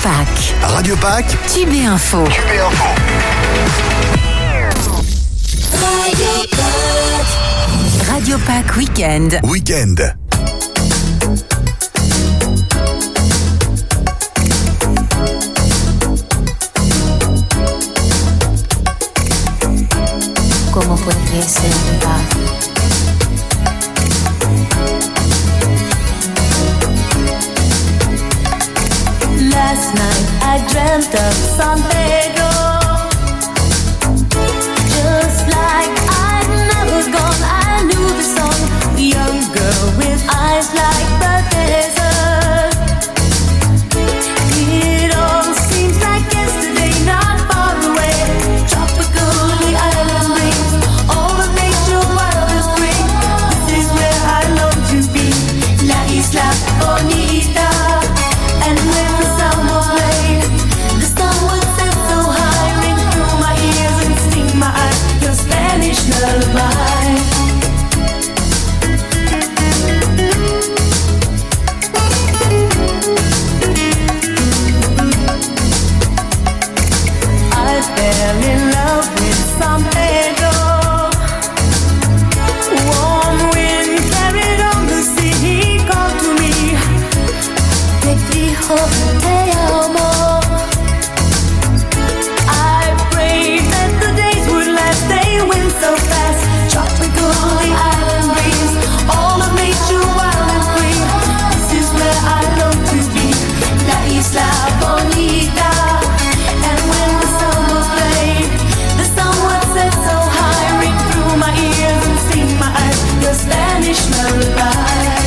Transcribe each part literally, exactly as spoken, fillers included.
Pâques. Radio Pâques. Tube et Info. Tube et Info. Radio Pâques. Radio Pâques Week-end. Week-end. ¿Cómo puede ser verdad? Last night I dreamt of San Pedro, just like I never gone. I knew the song, the young girl with eyes like the desert. It all seems like yesterday, not far away. Tropical, the island breeze, all the nature wild and free. This is where I long to be, La Isla Bonita. And when the sound was played, the sun would set so high, ring through my ears and sting my eyes, your Spanish lullaby. I fell in love with San Pedro. Warm wind carried on the sea, he called to me. Te dijo te amo. I prayed that the days would last, they went so fast. Tropical, the island breeze, all of nature wild and free. This is where I long to be, La Isla Bonita. And when the sun was played, the sun would set so high, ring through my ears and sting my eyes, your Spanish lullaby.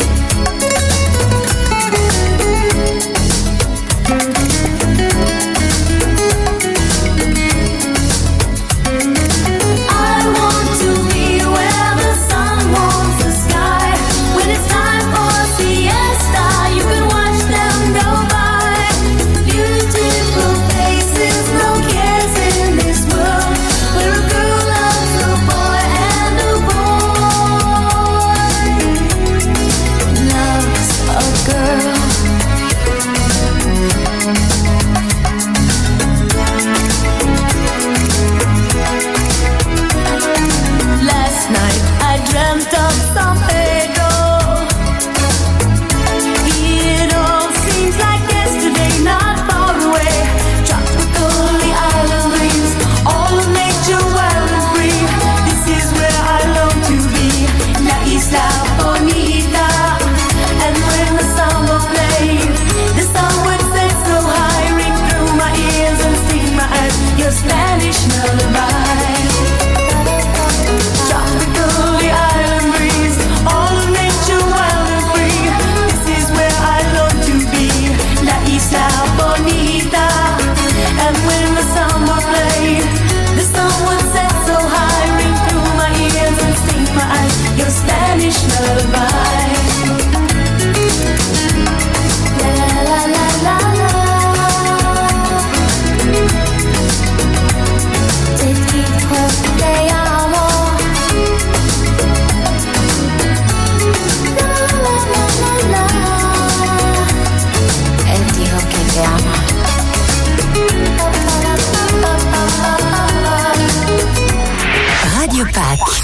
Radio Pâques.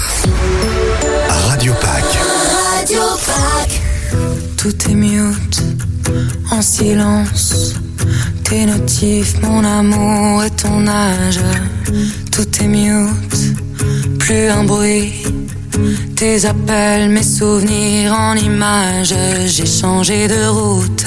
Radio Pâques. Radio Pâques. Tout est mute, en silence. Tes notifs, mon amour et ton âge. Tout est mute, plus un bruit. Tes appels, mes souvenirs en images. J'ai changé de route.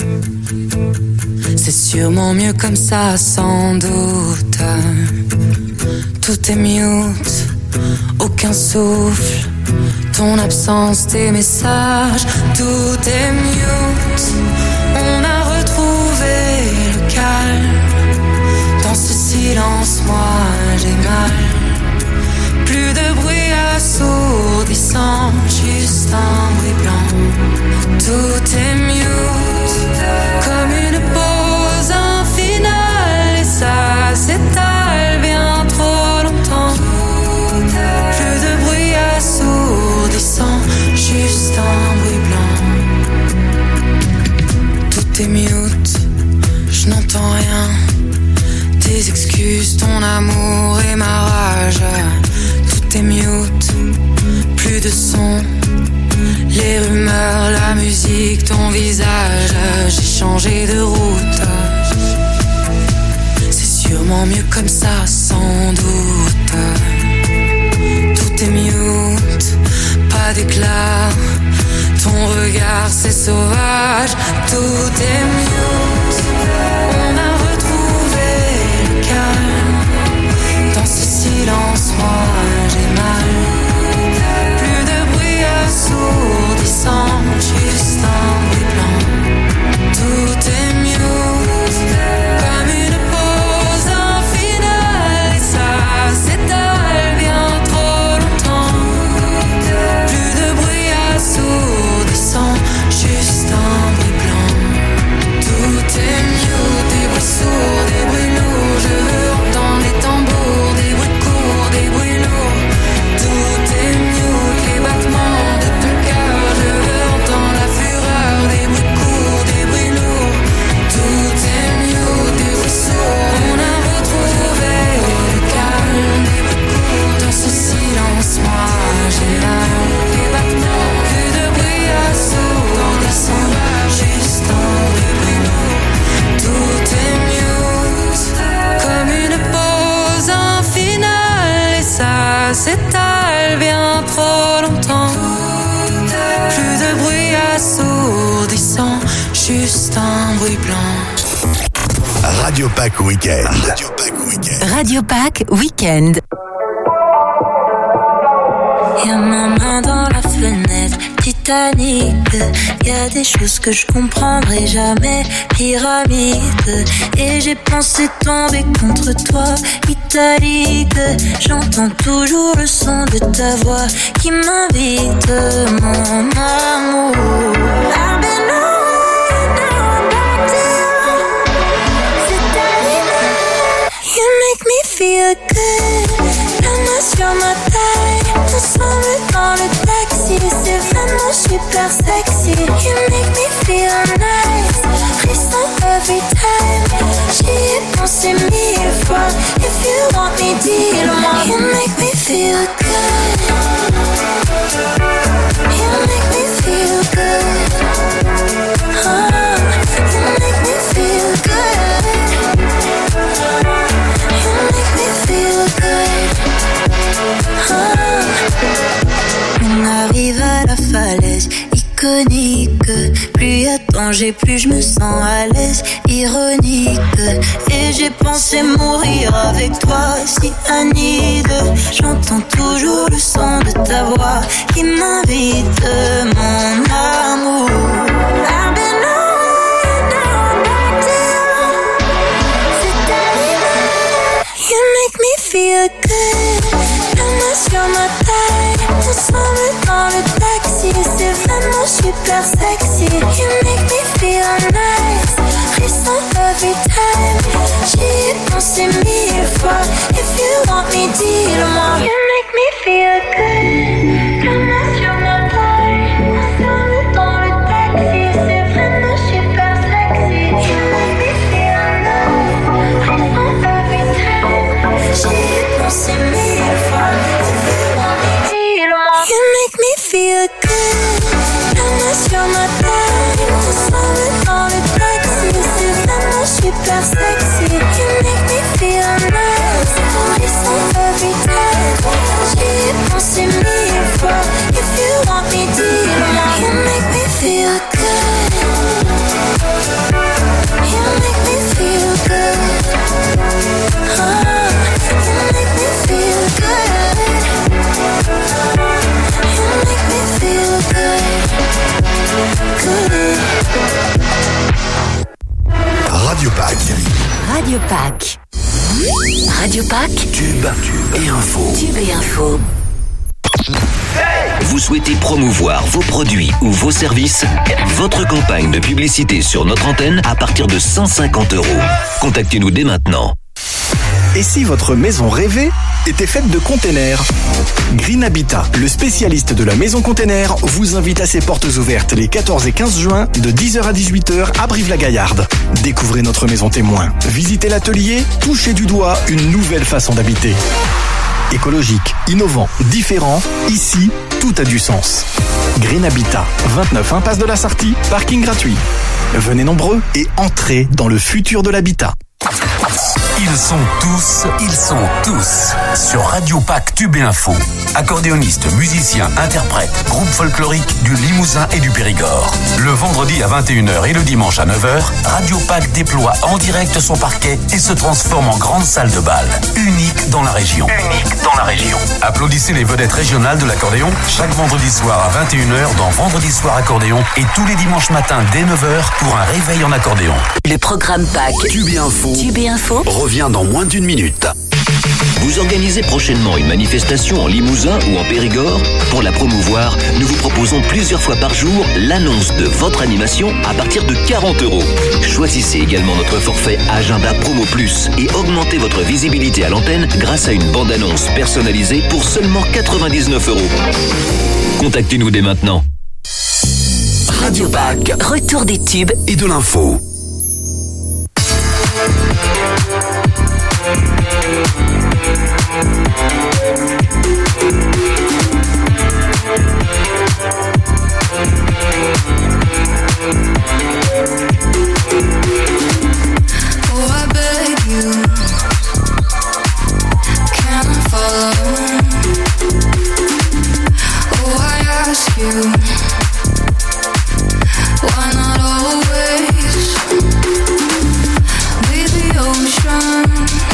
C'est sûrement mieux comme ça, sans doute. Tout est mute, aucun souffle. Ton absence, tes messages, tout est mute. On a retrouvé le calme. Dans ce silence, moi j'ai mal. Plus de bruit assourdissant, juste un bruit blanc. Tout est mute, comme une pause, un final. Et ça s'étale bien trop longtemps. Plus de bruit assourdissant, juste un bruit blanc. Tout est mute, je tes excuses, ton amour et ma rage. Tout est mute, plus de son. Les rumeurs, la musique, ton visage. J'ai changé de route. C'est sûrement mieux comme ça, sans doute. Tout est mute, pas d'éclat. Ton regard c'est sauvage. Tout est mute. On a retrouvé le calme. Dans ce silence, moi j'ai mal. Plus de bruit assourdissant, juste un bruit blanc. Tout est mute, comme une pause infinale. Et ça s'étale bien trop longtemps. Plus de bruit assourdissant, juste un bruit blanc. Tout est mute, des bruits sourds, des bruits lourds. Je veux entendre les tambours, des bruits courts, des bruits lourds. Tout est mute, les battements de ton cœur. Je veux entendre la fureur, des bruits courts, des bruits lourds. Tout est mute, des bruits sourds. On a retrouvé le calme, des bruits courts. Dans ce silence, moi j'ai l'âme. Les battements, plus de bruit assourdissant, juste un bruit lourd. Tout est mute, comme une pause infinale. Et ça s'étale bien trop longtemps. Plus de bruit assourdissant, juste un bruit blanc. Radio Pack Weekend. Radio Pack Weekend. Radio Pack Weekend. Y'a ma main dans la fenêtre, Titanic. Y'a des choses que je comprendrai jamais, pyramide. Et j'ai pensé tomber contre toi, italique. J'entends toujours le son de ta voix qui m'invite, mon amour. I've been away, now I'm back to you. C'est ta ligne, you make me feel good. La main sur ma taille, ensemble dans le taxi. C'est vraiment super sexy. You make me feel nice. Frisson every time. J'y ai pensé mille fois. If you want me, dis-le-moi. You make me feel good. You make me feel good. Oh, you make me feel good. You make me feel good. On arrive à la falaise iconique. Plus y a danger, plus je me sens à l'aise. Ironique. Et j'ai pensé mourir avec toi, si Anide. J'entends toujours le son de ta voix qui m'invite, mon amour. I've been away, now I'm back to you. C'est ta ligne, you make me feel good. La main sur ma taille, ensemble dans le taxi. C'est vraiment super sexy. You make me feel nice. Frisson every time. J'y ai pensé mille fois. If you want me, dis-le-moi. You make me feel good. La main sur ma taille, ensemble dans le taxi. C'est vraiment super sexy. You make me feel nice. Frisson every time. J'y ai pensé mille fois. You make me feel good. La main sur ma taille, ensemble dans le taxi. C'est vraiment super sexy. You make me feel nice. Frisson every time. J'y ai pensé mille fois. If you want me, dis-le-moi. You make me feel good. You make me feel good. Oh, you make me feel good. You make me feel good. Good. Radio Pack. Radio Pack. Radio Pack. Tube et info. Tube et info. Vous souhaitez promouvoir vos produits ou vos services? Votre campagne de publicité sur notre antenne à partir de cent cinquante euros. Contactez-nous dès maintenant. Et si votre maison rêvée était faite de containers? Green Habitat, le spécialiste de la maison container, vous invite à ses portes ouvertes les quatorze et quinze juin de dix heures à dix-huit heures à Brive-la-Gaillarde. Découvrez notre maison témoin, visitez l'atelier, touchez du doigt une nouvelle façon d'habiter. Écologique, innovant, différent, ici, tout a du sens. Green Habitat, vingt-neuf impasse de la Sarthe, parking gratuit. Venez nombreux et entrez dans le futur de l'habitat. Ils sont tous, ils sont tous sur Radio Pac Tube et Info. Accordéonistes, musiciens, interprètes, groupe folklorique du Limousin et du Périgord. Le vendredi à vingt et une heures et le dimanche à neuf heures, Radio Pac déploie en direct son parquet et se transforme en grande salle de bal. Unique dans la région. Unique dans la région. Applaudissez les vedettes régionales de l'accordéon chaque vendredi soir à vingt et une heures dans Vendredi Soir Accordéon et tous les dimanches matins dès neuf heures pour un réveil en accordéon. Le programme Pac Tube et Info Tube et Info revient dans moins d'une minute. Vous organisez prochainement une manifestation en Limousin ou en Périgord? Pour la promouvoir, nous vous proposons plusieurs fois par jour l'annonce de votre animation à partir de quarante euros. Choisissez également notre forfait Agenda Promo Plus et augmentez votre visibilité à l'antenne grâce à une bande-annonce personnalisée pour seulement quatre-vingt-dix-neuf euros. Contactez-nous dès maintenant. Radio Pac, retour des tubes Et de l'info. Oh, I beg you, can I follow? Oh, I ask you, why not always be the ocean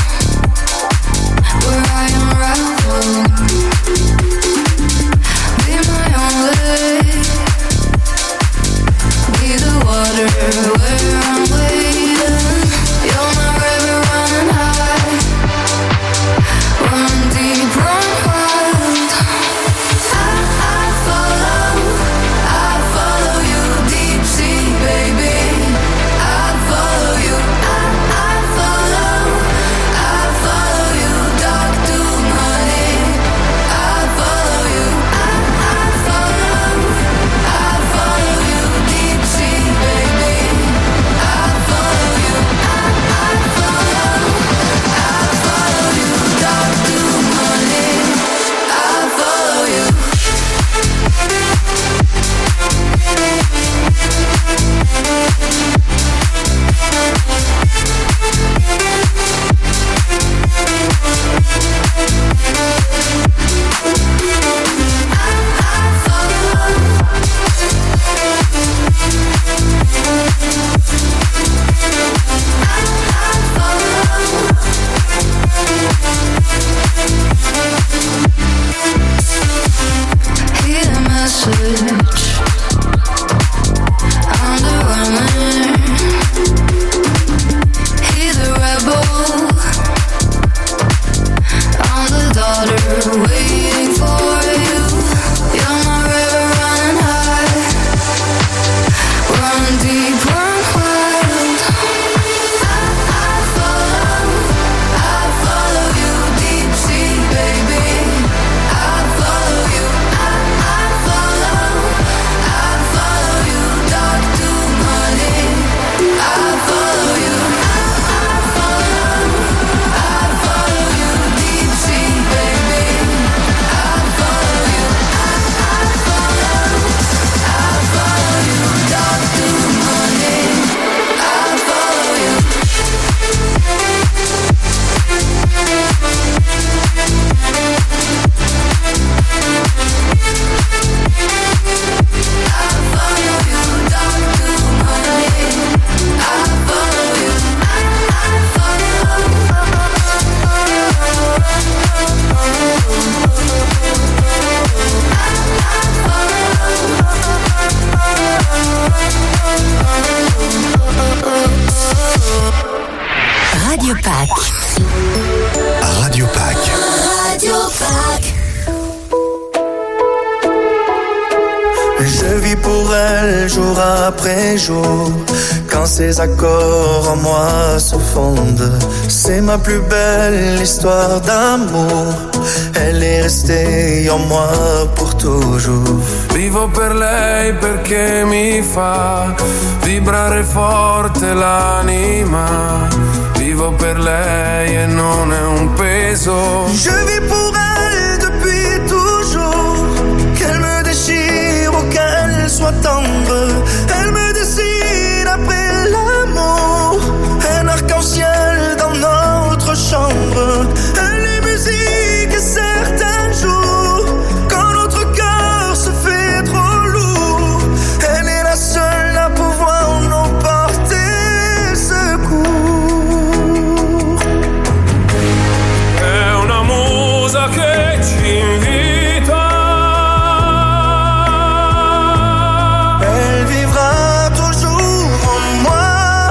where I unravel? Be my own lake, be the water where I'm waiting. You're my river running high, run deep, run wild. I, I follow, I follow you, deep sea baby. I follow you, I, I follow, I follow you, dark doom honey. I follow you, I, I follow, I follow you, deep sea baby. I follow you, I, I follow, I follow you, dark doom honey. I follow you. Hear the message, I'm the runner. Hear the rebel, I'm the daughter waiting for you. You're my river running high, run deep, run wild. I, I follow, I follow you, deep sea baby. I follow you, I, I follow, I follow you, dark doom honey. I follow you, I, I follow, I follow you, deep sea baby. I follow you, I, I follow, I follow you, dark doom honey. I follow you. Radio Pac. Radio Pac. Radio Pac. Je Je vis pour elle jour après jour. Quand ses accords en moi se fondent, c'est ma plus belle histoire d'amour. Elle est restée en moi pour toujours. Vivo per lei perché mi fa vibrare forte l'anima. Vivo per lei e non è un peso. Je vis pour elle depuis toujours. Qu'elle me déchire ou qu'elle soit tendre, elle me décide après l'amour. Un arc-en-ciel dans notre chambre. Elle est musique et certains jours, quand notre cœur se fait trop lourd, elle est la seule à pouvoir nous porter secours. È una musa che ci invita. Elle vivra toujours en moi.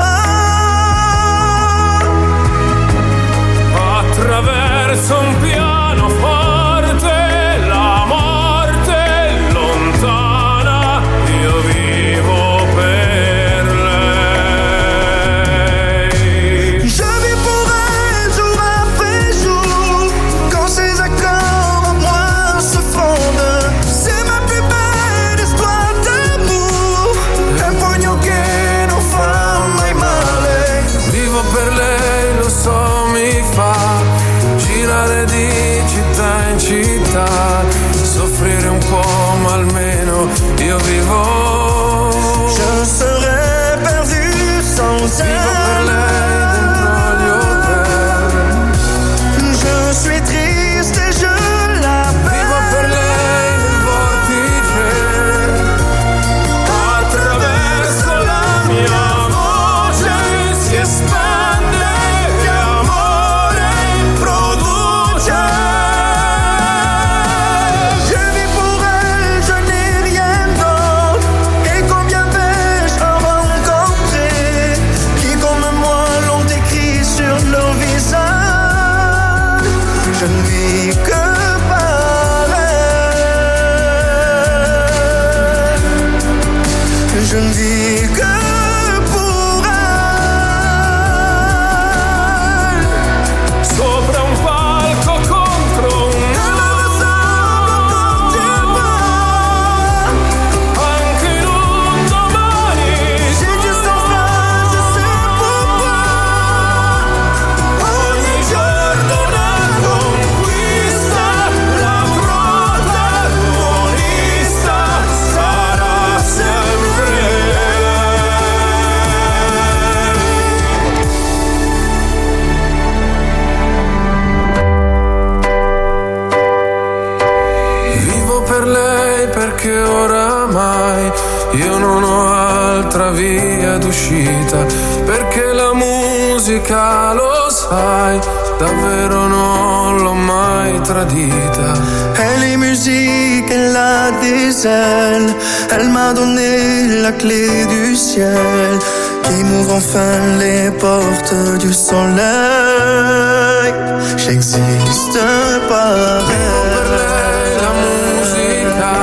Attraverso un pianoforte, la morte è lontana, io vivo per lei. Je vis pour elle jour après jour. Quand ses accords en moi se fondent, c'est ma plus belle histoire d'amour. Un pugno che non fa mai male. Vivo per lei, lo so, mi fa girare di città in città, soffrire un po' ma almeno io vivo. Je serais perdu sans elle. Vivo per lei dentro gli hotel. Je suis triste et je l'appelle. Vivo per lei nel vortice. Attraverso la mia voce si espande e amore produce. Je vis pour elle, je n'ai rien d'autre. Et combien vais-je en rencontrer qui comme moi l'ont écrit sur leur visage. Je ne vis que par elle. Je ne vis que pour elle. Sopra un palco contro un anche in un domani. J'ai juste enfin, je sais pourquoi. Ogni giorno una conquista, la protagonista sarà sempre lei. Vivo per lei perché oramai io non ho altra via d'uscita, perché la musica, lo sai, davvero non l'ho mai tradita. Elle est musique, elle a des ailes. Elle m'a donné la clé du ciel qui m'ouvre enfin les portes du soleil. J'existe par elle. La musica,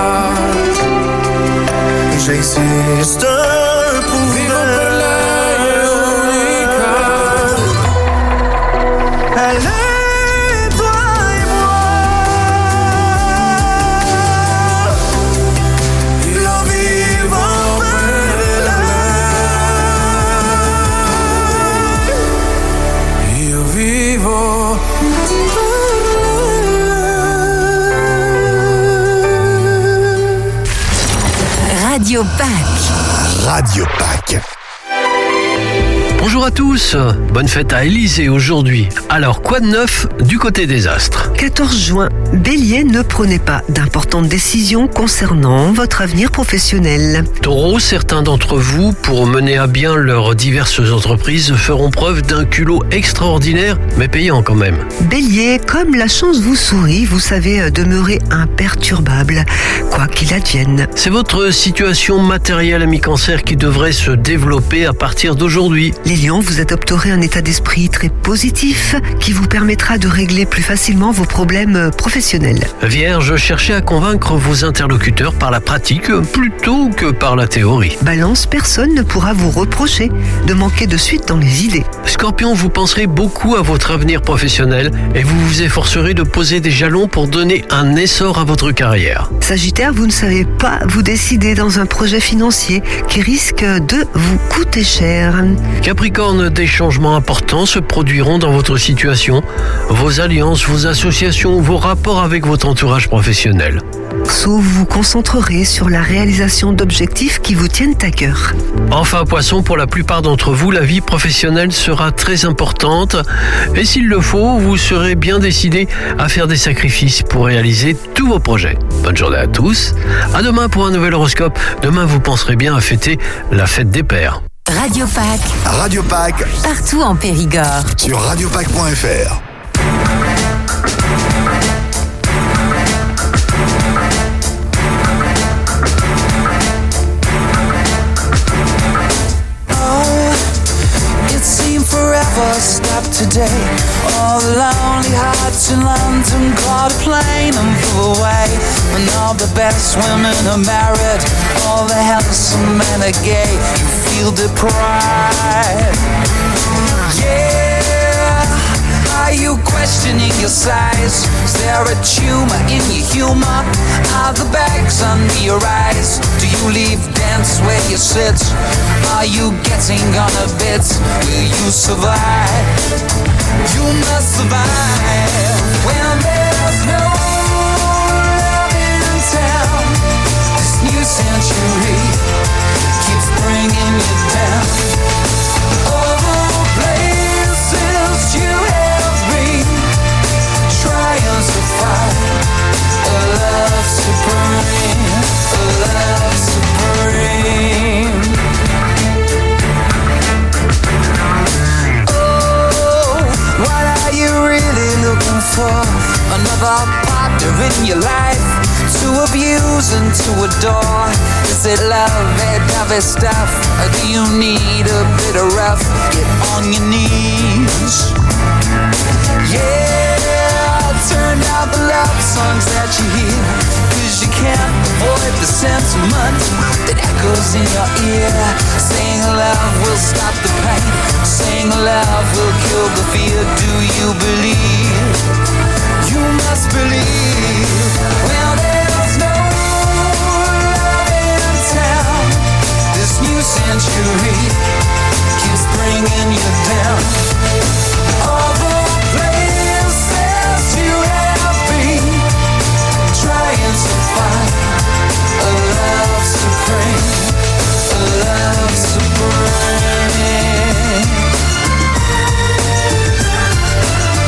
J'existe pour vivo per lei è unica. elle. Elle est toi et moi. Io vivo per lei. Io vivo. Radio Pack. Radio Pack. Bonjour à tous, bonne fête à Élysée aujourd'hui. Alors, quoi de neuf du côté des astres? quatorze juin, Bélier, ne prenez pas d'importantes décisions concernant votre avenir professionnel. Taureau, certains d'entre vous, pour mener à bien leurs diverses entreprises, feront preuve d'un culot extraordinaire, mais payant quand même. Bélier, comme la chance vous sourit, vous savez demeurer imperturbable, quoi qu'il advienne. C'est votre situation matérielle, ami Cancer, qui devrait se développer à partir d'aujourd'hui. Les lions, Également, vous adopterez un état d'esprit très positif qui vous permettra de régler plus facilement vos problèmes professionnels. Vierge, cherchez à convaincre vos interlocuteurs par la pratique plutôt que par la théorie. Balance, personne ne pourra vous reprocher de manquer de suite dans les idées. Scorpion, vous penserez beaucoup à votre avenir professionnel et vous vous efforcerez de poser des jalons pour donner un essor à votre carrière. Sagittaire, vous ne savez pas vous décider dans un projet financier qui risque de vous coûter cher. Capricorne, des changements importants se produiront dans votre situation, vos alliances, vos associations, vos rapports avec votre entourage professionnel. Verseau, vous vous concentrerez sur la réalisation d'objectifs qui vous tiennent à cœur. Enfin, Poisson, pour la plupart d'entre vous, la vie professionnelle sera très importante et s'il le faut, vous serez bien décidé à faire des sacrifices pour réaliser tous vos projets. Bonne journée à tous. À demain pour un nouvel horoscope. Demain, vous penserez bien à fêter la fête des pères. Radio Pâques. Radio Pâques. Partout en Périgord. Sur radio pâques point f r. Stopped today. All the lonely hearts in London caught a plane and flew away. And all the best women are married, all the handsome men are gay. You feel deprived. Yeah. Are you questioning your size? Is there a tumor in your humor? Are the bags under your eyes? Do you leave dance where you sit? Are you getting on a bit? Will you survive? You must survive when there's no love in town. This new century keeps bringing you down. All the places you have been, trying to find a love supreme, a love supreme. What are you really looking for? Another partner in your life to abuse and to adore? Is it love, it dovey stuff? Or do you need a bit of rough? Get on your knees. Yeah, turn down the love songs that you hear, cause you can't avoid the sentiment that echoes in your ear. Saying love will stop the pain, saying love will kill the fear. Do you believe? You must believe. Well, there's no love in town. This new century keeps bringing you down. All the places you have been, trying to find a love supreme, a love supreme.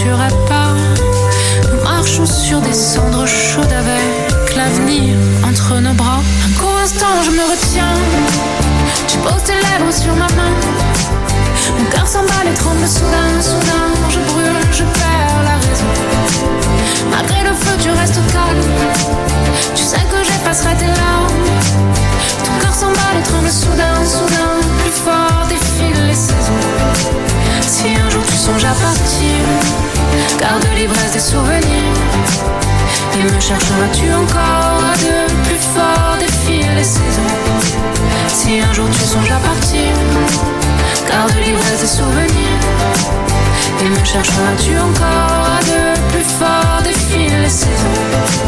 tuerait pas. Nous marchons sur des cendres chaudes avec l'avenir entre nos bras. Un court instant je me retiens, tu poses tes lèvres sur ma main. Mon cœur s'emballe et tremble soudain, soudain. Je brûle, je perds la raison. Malgré le feu tu restes calme. Tu sais que j'effacerai tes larmes. Ton cœur s'emballe et tremble soudain, soudain. Plus fort défilent les saisons. Si un jour tu songes à partir, garde l'ivresse des souvenirs. Et me chercheras-tu encore à deux? Plus fort défilent les saisons. Si un jour tu songes à partir, garde l'ivresse des souvenirs. Et me chercheras-tu encore à deux? Plus fort défilent les saisons.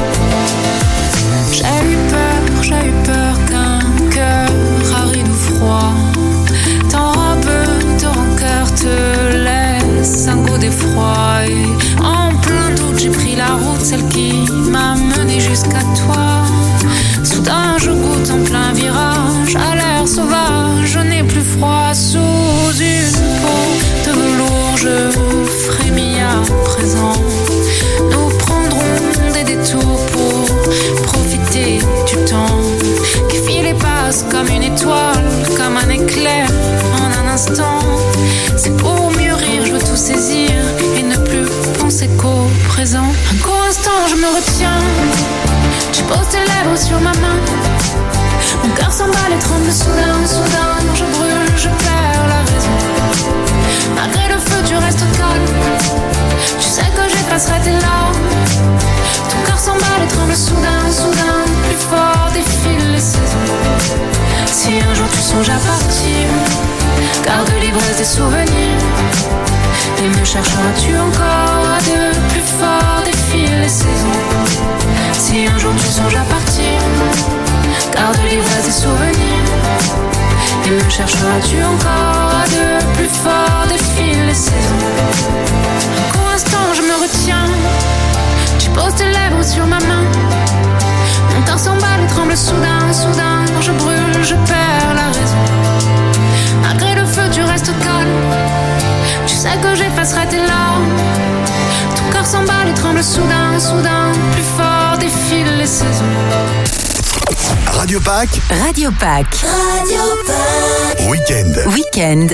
J'ai eu peur, j'ai eu peur qu'un cœur aride ou froid t'enrobe de rancœur, te laisse un goût d'effroi. Et en plein doute j'ai pris la route, celle qui m'a mené jusqu'à toi. Soudain je goûte en plein virage à l'air sauvage. Je n'ai plus froid sous une peau de velours. Je frémis à présent. Nous prendrons des détours pour profiter du temps qui file et passe comme une étoile, comme un éclair en un instant. C'est pour mûrir, je veux tout saisir et ne plus penser qu'au présent. Un court instant je me retiens, tu poses tes lèvres sur ma main. Mon cœur s'emballe et tremble soudain, soudain. Je brûle, je perds la raison. Malgré le feu tu restes calme. Tu sais que j'effacerai tes larmes. Ton cœur s'emballe et tremble soudain, soudain. Plus fort défilent les saisons. Si un jour tu songes à partir, garde l'ivresse des souvenirs. Et me chercheras-tu encore à deux? Plus fort défilent les saisons. Si un jour tu songes à partir, garde l'ivresse des souvenirs. Et me chercheras-tu encore à deux? Plus fort défilent les saisons. Un court instant je me retiens, tu poses tes lèvres sur ma main. Mon cœur s'emballe et tremble soudain, soudain. Je brûle, je perds la raison. Malgré le feu tu restes calme. Tu sais que j'effacerai tes larmes. Ton cœur s'emballe et tremble soudain, soudain. Plus fort défilent les saisons. Radio Pâques. Radio Pâques. Radio Pâques. Week-end. Week-end.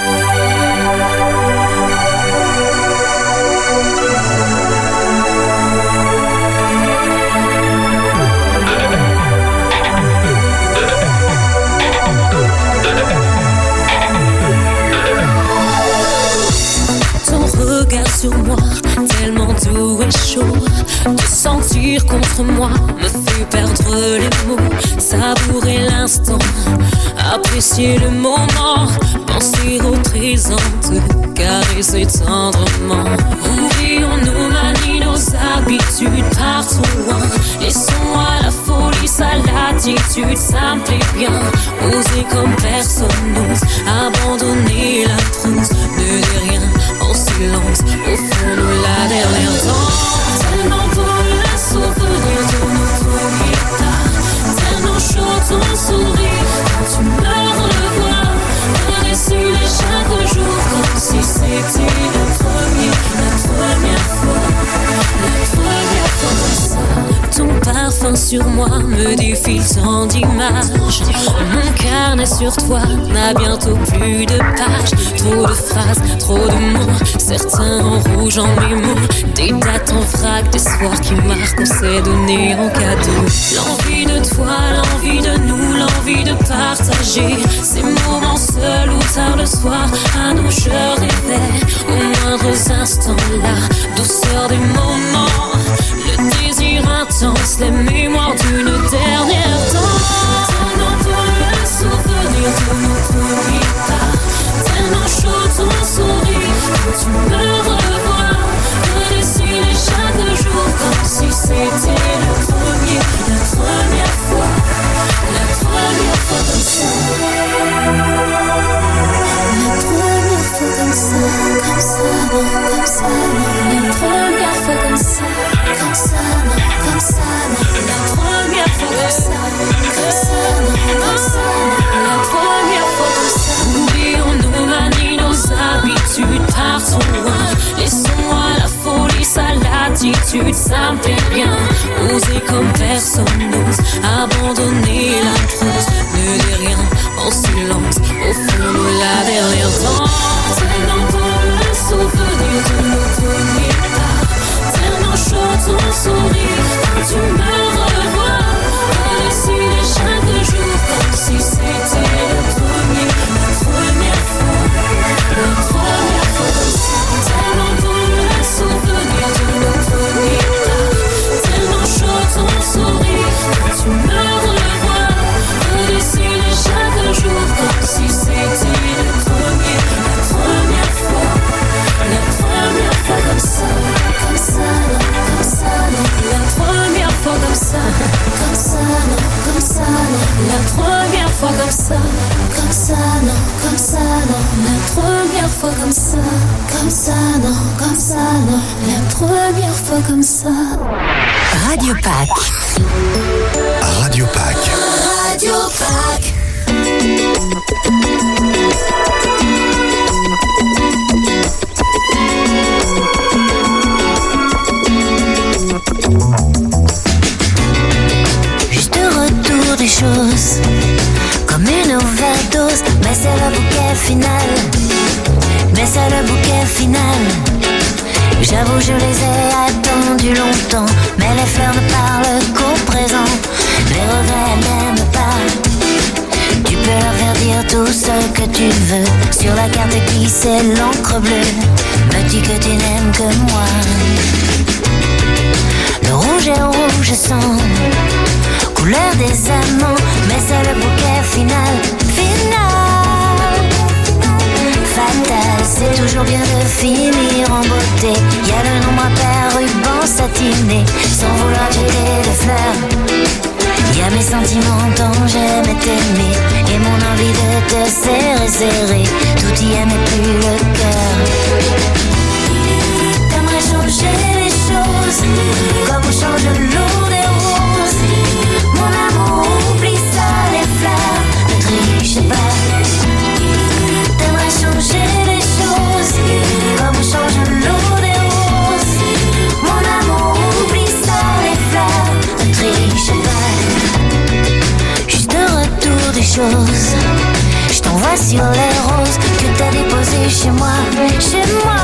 Sur moi, tellement doux et chaud. Te sentir contre moi me fait perdre les mots. Savourer l'instant, apprécier le moment. Penser au présent, te caresser tendrement. Oublions nos manies, nos habitudes, partons loin. Laissons à la folie sa latitude, ça me plaît bien. Oser comme personne n'ose, abandonner la trousse. Ne dis rien en silence, au fond de la dernière danse. Tellement beau le souvenir de nos premiers pas. Tellement chaud ton sourire quand tu me revois. Redessiner chaque jour comme si c'était le premier, la première fois, la première fois comme ça. Ton parfum sur moi me défile tant d'images. Mon carnet sur toi n'a bientôt plus de pages. Trop de phrases, trop de mots, certains en rouge en mémo. Des dates en vrac, des soirs qui marquent, on s'est donné en cadeau. L'envie de toi, l'envie de nous, l'envie de partager ces moments seuls ou tard le soir. À nous je rêvais aux moindres instants, la douceur des moments, le désir intense, les mémoires d'une dernière danse. Tellement beau le souvenir de nos premiers pas. Tellement chaud ton sourire quand tu me revois. Redessiner chaque jour comme si c'était le premier, la première fois, la première fois comme ça. La première fois comme ça, comme ça, comme ça. tu te sentais bien. Oser comme personne n'ose, abandonner la prose. Ne dis rien en silence, au fond de la dernière danse. Tellement beau le souvenir de nos premiers pas. Tellement chaud ton sourire quand tu me revois. Redessiner chaque jour comme si c'était le premier. La première fois, la première fois comme ça. Tellement beau le souvenir de nos premiers pas. Tellement chaud ton sourire quand tu me revois. Redessiner chaque jour comme si c'était le premier. La première fois, la première fois comme ça. Comme ça, non, comme ça, non. La première fois comme ça. Comme ça, non, comme ça, non. La première fois comme ça. Comme ça, non, comme ça, non. La première fois comme ça. Comme ça, non, comme ça, non. La première fois comme ça. Radio Pack. Radio Pack. Radio Pack. Juste retour des choses, comme une overdose. Mais c'est le bouquet final. Mais c'est le bouquet final. J'avoue, je les ai attendus longtemps. Mais les fleurs ne parlent qu'au présent. Les regrets n'aiment pas. Tu peux leur faire dire tout ce que tu veux. Sur la carte qui c'est l'encre bleue. Me dis que tu n'aimes que moi. Le rouge est rouge sang, couleur des amants. Mais c'est le bouquet final. Final, fatal, c'est toujours bien de finir en beauté. Y'a le nombre impair, ruban satiné, sans vouloir jeter des fleurs. Y'a mes sentiments dont j'aimais t'aimer, et mon envie de te serrer, serrer. Tout y est mais plus le cœur. T'aimerais changer les choses, comme on change l'eau des roses. Mon amour, oublie ça, les fleurs, ne triche pas. T'aimerais changer les choses, comme on change l'eau des roses. Mon amour, oublie ça, les fleurs, ne triche pas. Juste retour des choses, je t'envoie sur les roses que t'as déposées chez moi, chez moi.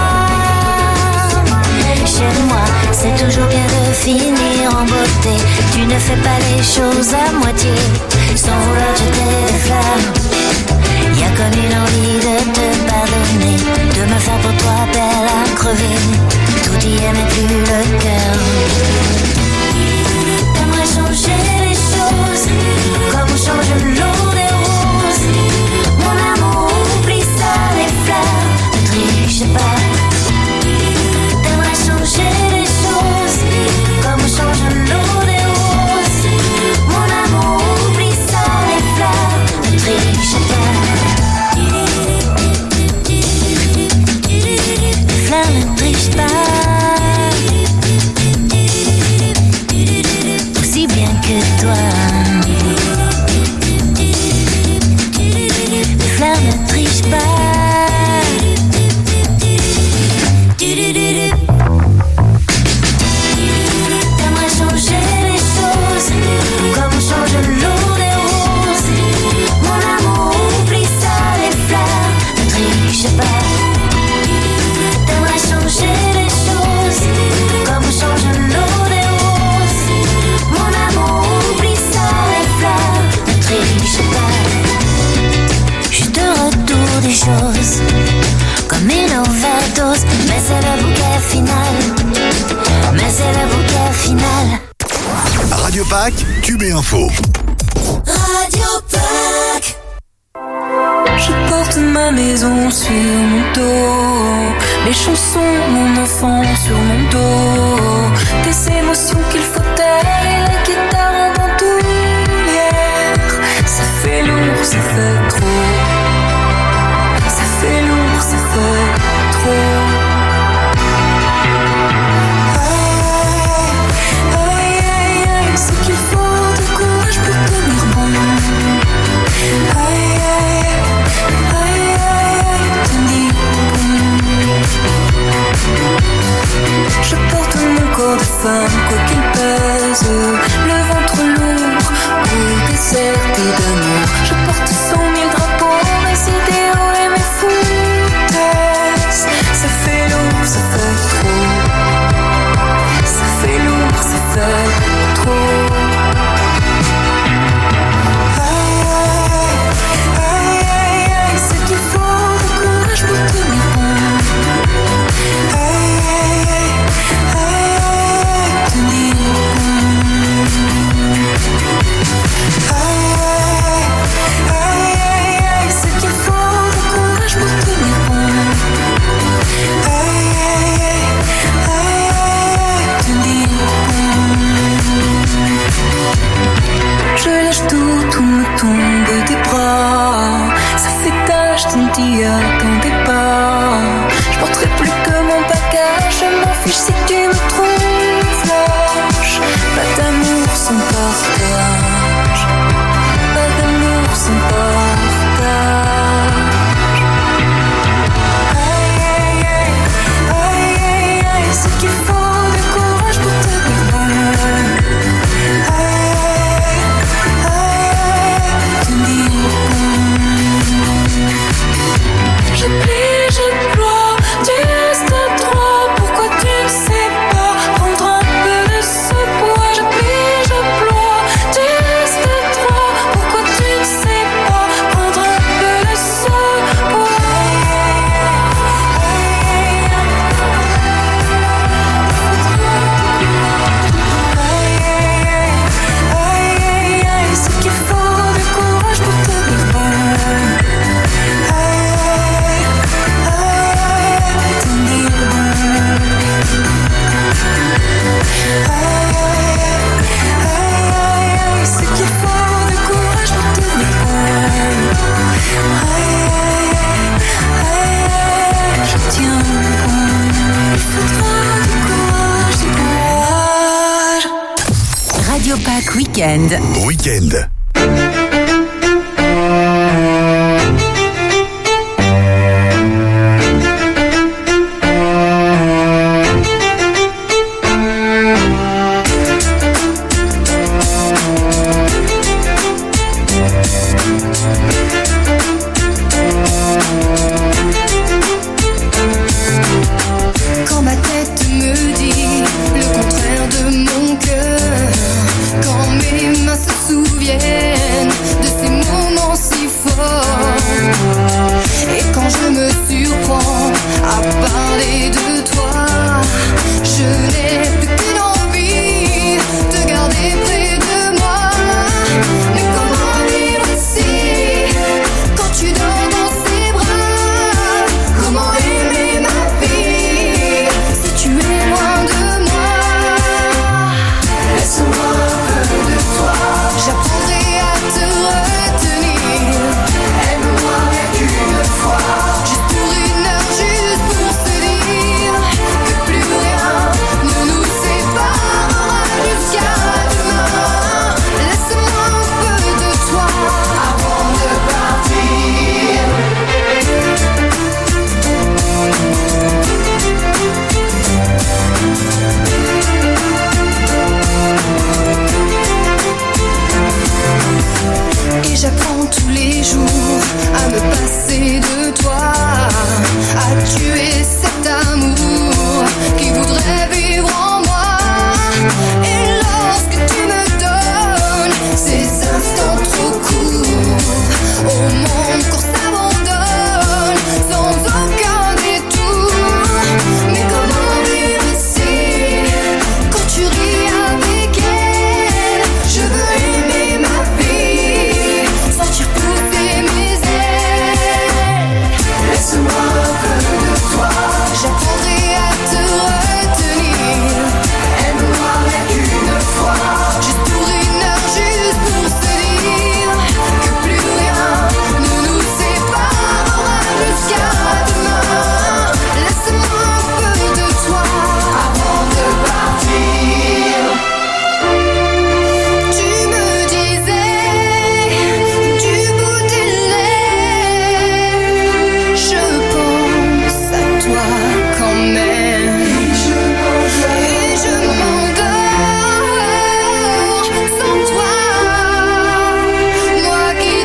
Chez moi, c'est toujours bien de finir en beauté. Tu ne fais pas les choses à moitié, sans vouloir jeter des fleurs. Y'a comme une envie de te pardonner, de me faire pour toi belle à crever. Tout y est mais plus le cœur. T'aimerais changer les choses, comme on change l'eau des roses. Mon amour, oublie ça, les fleurs, ne triche pas. T'aimerais changer les choses, comme on change l'eau des roses. Mon amour, oublie ça, les fleurs, ne triche pas. Les fleurs ne trichent pas. Aussi bien que toi. Les fleurs ne trichent pas. T'aimerais changer les choses, comme on change l'eau des roses. Mon amour, oublie ça, les fleurs, ne triche pas. T'aimerais changer les choses, comme on change l'eau des roses. Mon amour, oublie ça, les fleurs, ne triche pas. Juste retour des choses, comme une overdose. Mais c'est le bouquet final. Mais c'est le bouquet final. Radio Pack, Tube et Info. Radio Pack. Je porte ma maison sur mon dos, les chansons, mon enfant sur mon dos, des émotions qu'il faut taire et la guitare en bandoulière. Ça fait lourd, ça fait trop. Ça fait lourd, ça fait trop. Aïe, aïe, aïe, ce qu'il faut de courage pour tenir bon. Aïe, aïe, aïe, aïe, tenir bon. Je porte mon corps de fiche si tu me trouves lâche. Pas d'amour sans partage. Pas d'amour sans partage. Aïe aïe aïe, aïe aïe aïe, c'est qu'il faut du courage pour te perdre. Je plie, je ploie, tu restes à trois. Pourquoi tu ne sais pas prendre un peu de ce poids? Je plie, je ploie, tu restes à trois. Pourquoi tu ne sais pas prendre un peu de ce poids? Aïe aïe aïe aïe, c'est qu'il faut du courage pour te perdre. C'est qu'il faut du courage pour tenir bon. Je tiens bon. Il faudra du courage, du courage. Radio Pack Weekend. Weekend. Quand ma tête me dit le contraire de mon cœur, quand mes mains se souviennent de ces moments si forts, et quand je me surprends à parler de toi, je n'ai plus qu'une envie, te garder près de moi. Mais comment vivre ici quand tu dors dans ses bras? Comment aimer ma vie si tu es loin de moi? Laisse-moi un peu de toi, j'apprendrai à te retenir. Aime-moi rien qu'une fois, juste pour une heure, juste pour se dire que plus rien ne nous séparera jusqu'à demain. Laisse-moi un peu de toi avant de partir. Et j'apprends tous les jours à me passer de toi, à tuer cet amour qui voudrait vivre en moi. Et lorsque tu me donnes ces instants trop courts, au monde qu'on s'abandonne sans aucun détour. Mais comment vivre ici quand tu ris avec elle? Je veux aimer ma vie, sentir pousser mes ailes. Laisse-moi un peu de toi, j'apprendrai à te retenir. Aime-moi rien qu'une fois, juste pour une heure, juste pour se dire que plus rien ne nous séparera jusqu'à demain. Laisse-moi un peu de toi avant de partir. Tu me disais du bout des lèvres, je pense à toi quand même. Et je m'endors sans toi, moi qui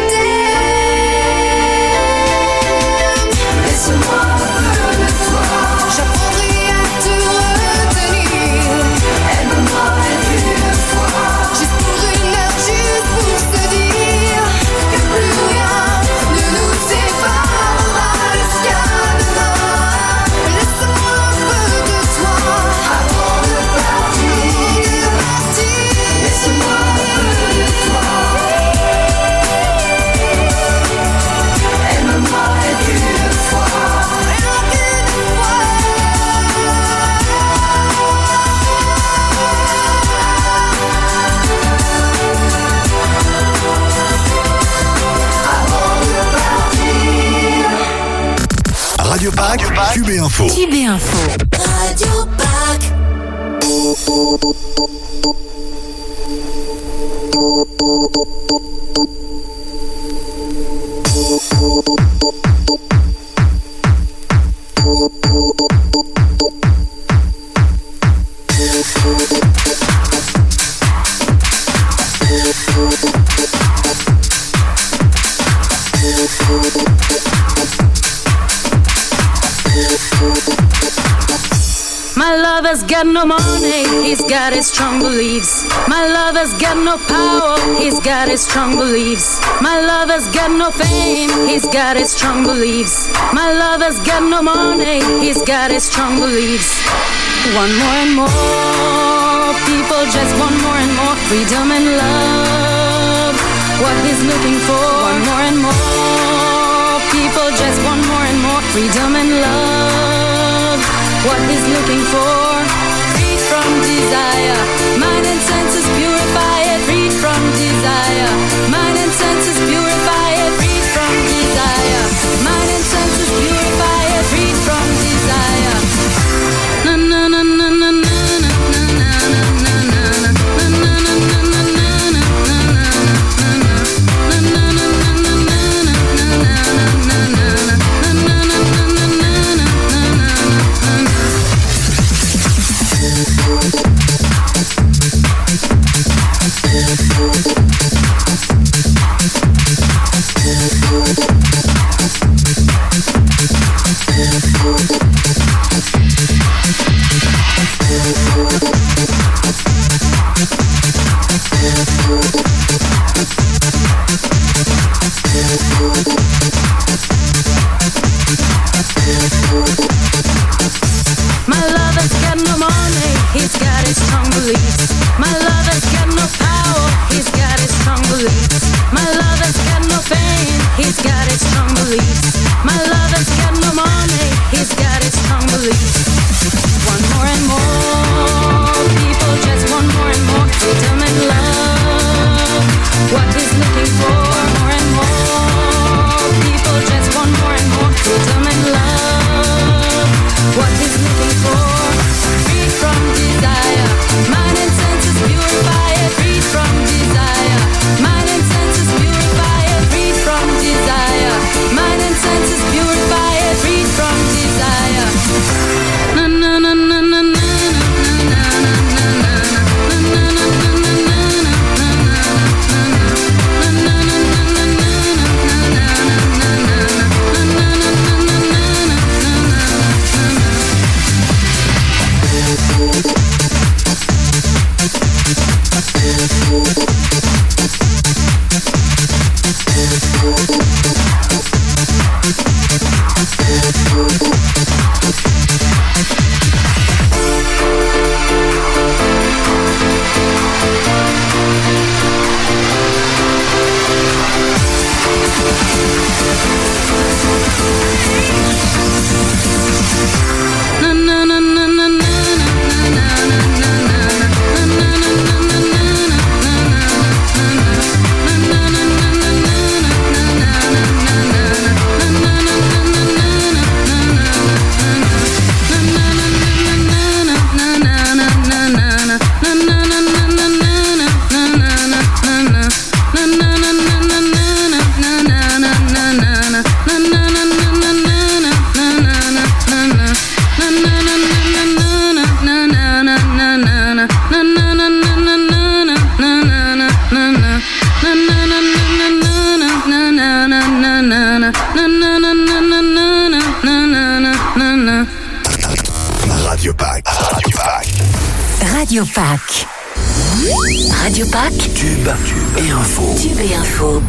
t'aime. Laisse-moi un peu de toi, j'apprendrai à te retenir. Aime-moi rien qu'une fois, juste pour une heure, juste pour se dire que plus rien ne nous séparera jusqu'à demain. Laisse-moi un peu de toi avant de partir. Laisse-moi un peu de toi. Aime-moi rien qu'une fois, rien qu'une fois. Avant de partir. Radio Pack, Q B Info. Q B Info. Radio Pack. My lover's got no money, he's got his strong beliefs. My lover's got no power, he's got his strong beliefs. My lover's got no fame, he's got his strong beliefs. My lover's got no money, he's got his strong beliefs. One more and more, people just want more and more freedom and love. What he's looking for, one more and more, people just want more and more freedom and love. What he's looking for, freed from desire, mind and senses purify it, freed from desire, mind and senses purify it, freed from desire, mind and senses purify it, freed from desire. Na na na na na na na na na na na My lover's got no money, he's got his strong beliefs. My lover's got no power, he's got his strong beliefs. My lover's got no fame, he's got his strong beliefs. My lover's got no money, he's got his strong beliefs. One more and more, people just want more and more freedom and love. What he's looking for, more and more, people just want more and more freedom and love. What he's looking for, free from desire, mind and senses purify it, free from desire, mind and senses purify it, free from desire, mind and senses purify it, free from desire. Na na na na na na na na na Radio Pack. Radio Pack. Radio Pack. Radio Pack. Tube et info. Tube et info.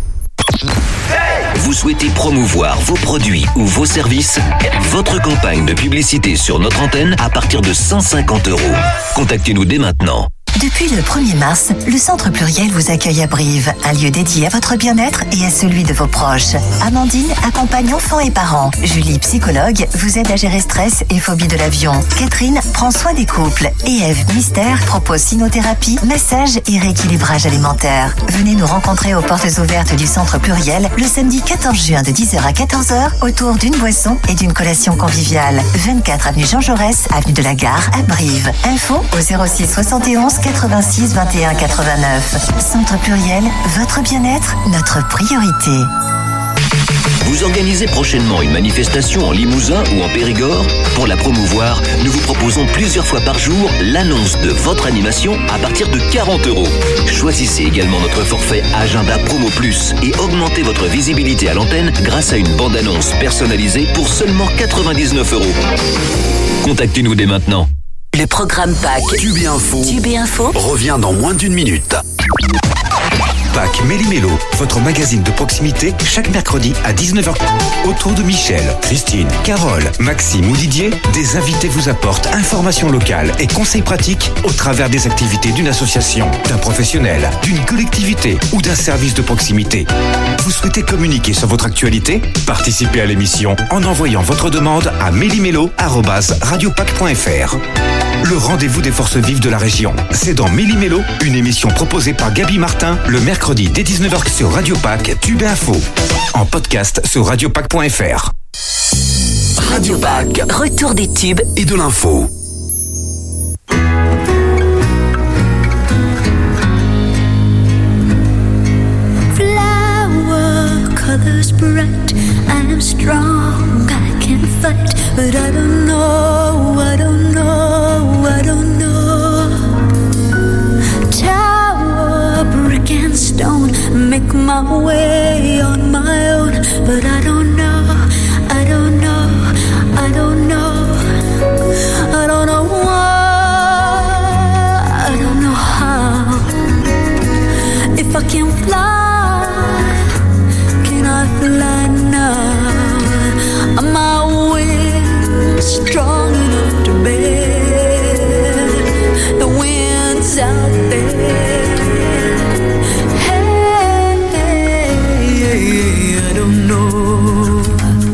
Vous souhaitez promouvoir vos produits ou vos services? Votre campagne de publicité sur notre antenne à partir de cent cinquante euros. Contactez-nous dès maintenant. Depuis le premier mars, le Centre Pluriel vous accueille à Brive, un lieu dédié à votre bien-être et à celui de vos proches. Amandine accompagne enfants et parents. Julie, psychologue, vous aide à gérer stress et phobie de l'avion. Catherine prend soin des couples. Et Eve, mystère, propose cynothérapie, massage et rééquilibrage alimentaire. Venez nous rencontrer aux portes ouvertes du Centre Pluriel le samedi quatorze juin de dix heures à quatorze heures autour d'une boisson et d'une collation conviviale. vingt-quatre avenue Jean Jaurès, avenue de la Gare à Brive. Info au zéro six soixante et onze quatre-vingt-six vingt et un quatre-vingt-neuf. Centre Pluriel, votre bien-être, notre priorité. Vous organisez prochainement une manifestation en Limousin ou en Périgord? Pour la promouvoir, nous vous proposons plusieurs fois par jour l'annonce de votre animation à partir de quarante euros. Choisissez également notre forfait Agenda Promo Plus et augmentez votre visibilité à l'antenne grâce à une bande-annonce personnalisée pour seulement quatre-vingt-dix-neuf euros. Contactez-nous dès maintenant. Le programme Pâques Tube et Info, Tube et Info revient dans moins d'une minute. Pâques Méli-Mélo, votre magazine de proximité, chaque mercredi à dix-neuf heures. Autour de Michel, Christine, Carole, Maxime ou Didier, des invités vous apportent informations locales et conseils pratiques au travers des activités d'une association, d'un professionnel, d'une collectivité ou d'un service de proximité. Vous souhaitez communiquer sur votre actualité? Participez à l'émission en envoyant votre demande à méli-mélo arobase radiopac point f r. Le rendez-vous des forces vives de la région. C'est dans Méli-Mélo, une émission proposée par Gaby Martin, le mercredi dès dix-neuf heures sur Radio Pac, Tube et Info. En podcast sur radiopac point f r. Radio Pac, retour des tubes et de l'info. Flower colors bright, I'm strong, I can fight, but I don't know, I don't know, I don't know. Tower, brick and stone, make my way on my own, but I don't know, I don't know, I don't know, I don't know why, I don't know how. If I can fly, can I fly now? Am I wind strong enough to bear the winds out there? Hey, hey, I don't know.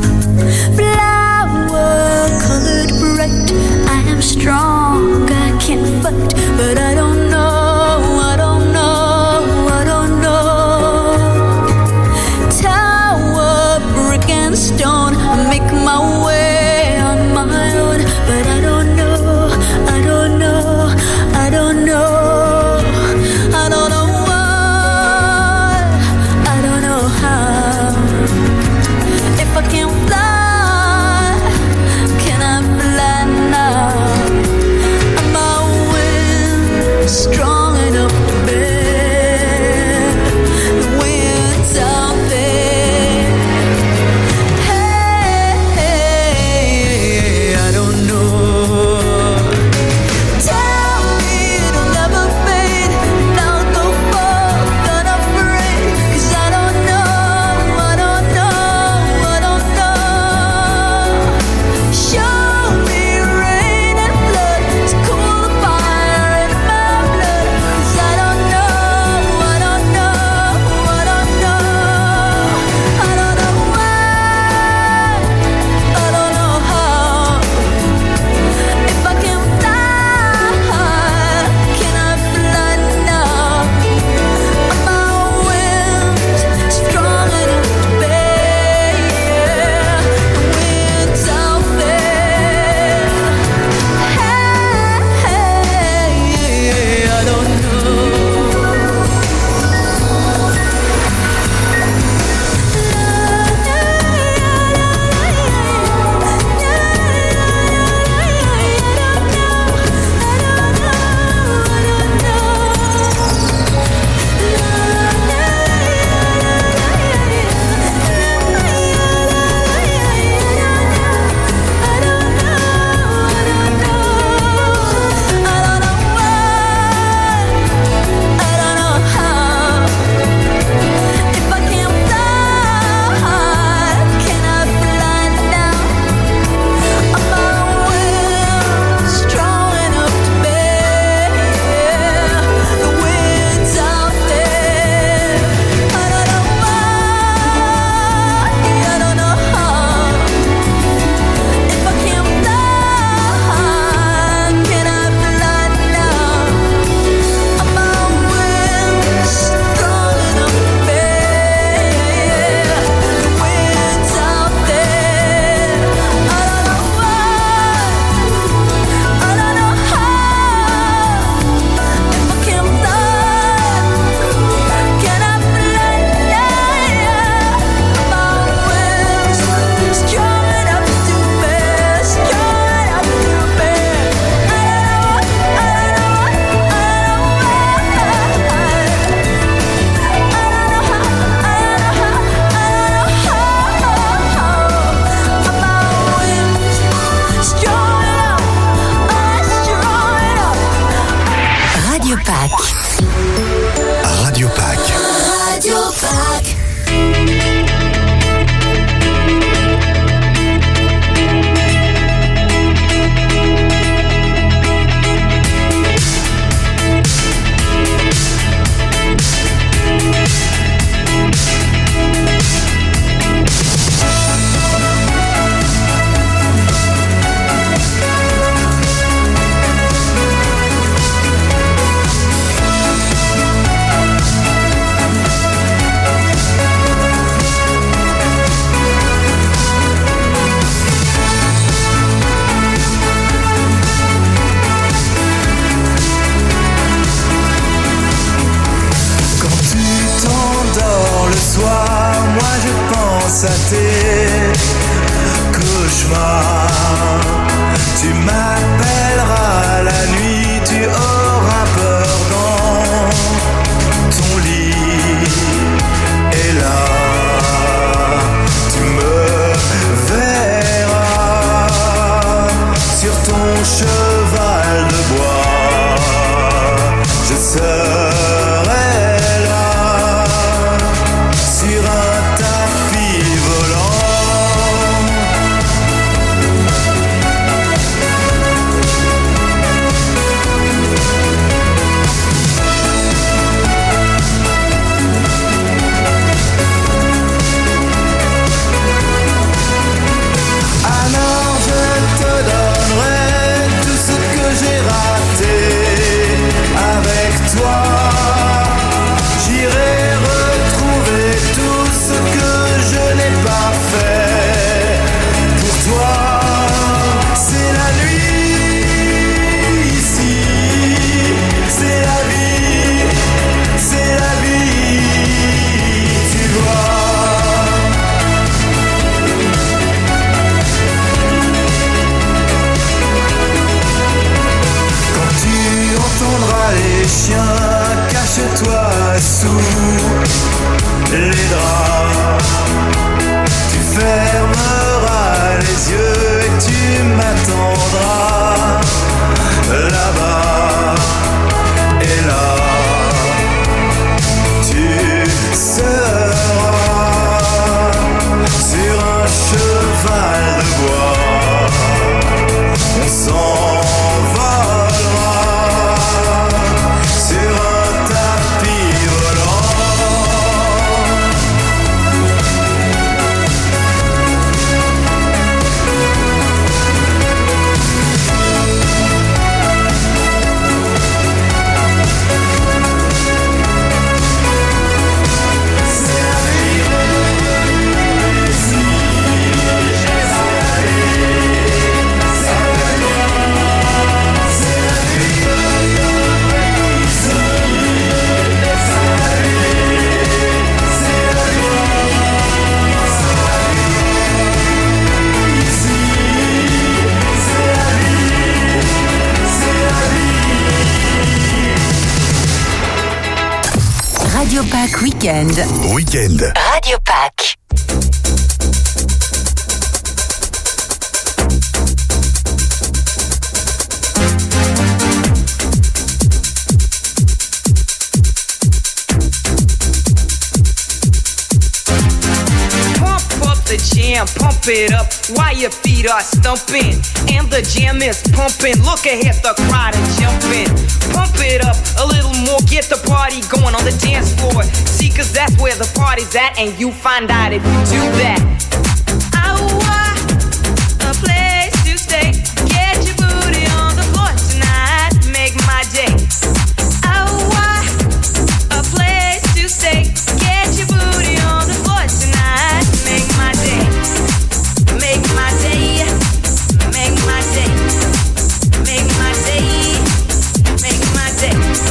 Flower colored bright, I am strong, I can fight, but I don't know, I don't know, I don't know. Tower, brick and stone, make my way on my own, but I don't know, I don't know, I don't know, I don't know why, I don't know how. If I can fly, can I fly now? Am I wind Week-end. Week-end. Radio Pack. The jam, pump it up while your feet are stumping. And the jam is pumping. Look ahead, the crowd is jumping. Pump it up a little more, get the party going on the dance floor. See, cause that's where the party's at, and you find out if you do that. I want a place to stay. Get your booty on the floor tonight. Make my day. I want a place to stay. Get your booty on the floor tonight. Make my day. Make my day. Make my day. Make my day. Make my day.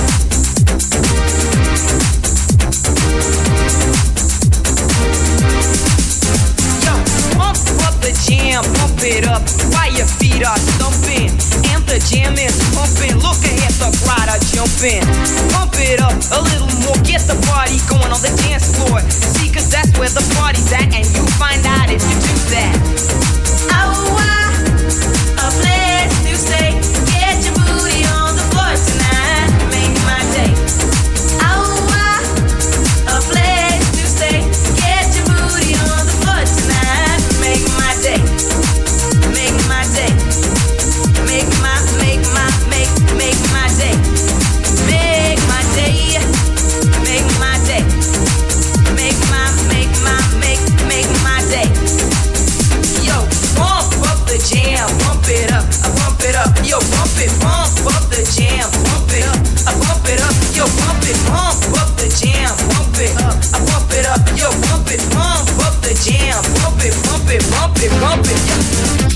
Yo, pump up the jam, pump it up while your feet are stumping. And the jam is pumping. Look ahead, the crowd are jumping. Pump it up a little more, get the party going on the dance floor. See, cause that's where the party's at, and you find out if you do that. I want a place to stay. Get your booty on the floor tonight. Make my day. I want a place to stay. Get your booty on the floor tonight. Make my day. Make my day. Make my, make my, make, make my day. Make my day. Make my day. Make my, make my, make, make my day. Yo, pump up the jam, pump it up, I pump it up. Yo, pump it, pump up the jam, pump it up, I pump it up. Yo, pump it, pump up the jam, pump it up, I pump it up. Yo, pump it, pump up the jam, pump it, pump it, pump it, pump it. Yeah.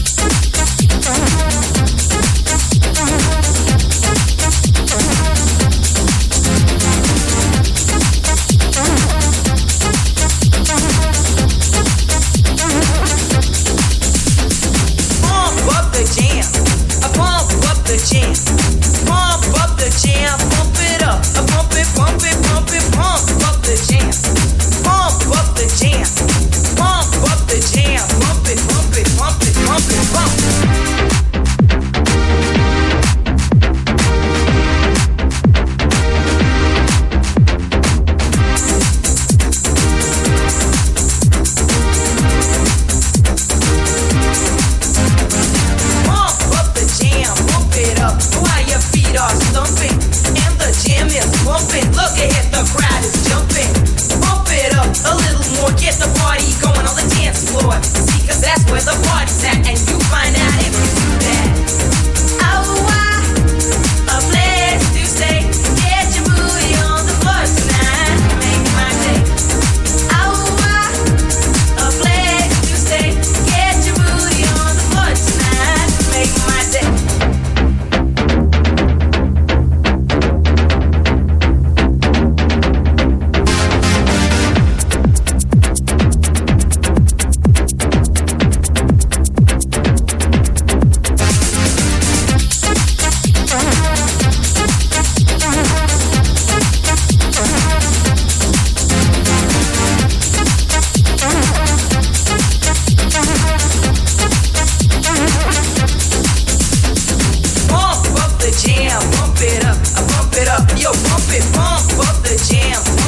Jam. Pump up the jam, pump it up, I pump it, pump it, pump it, pump up the jam. Pump up the jam, pump up the jam, pump it, pump it, pump it, pump it, pump it. Look ahead, the crowd is jumping. Pump it up a little more, get the party going on the dance floor. See, cause that's where the party's at, and you find out if you do that. I want a place to stay. Get your booty on the floor tonight. Make my day. I want a place to stay. Get your booty on the floor tonight. Make my day. Pump up the jam, pump it up, I pump it up. Yo, pump it, pump up the jam.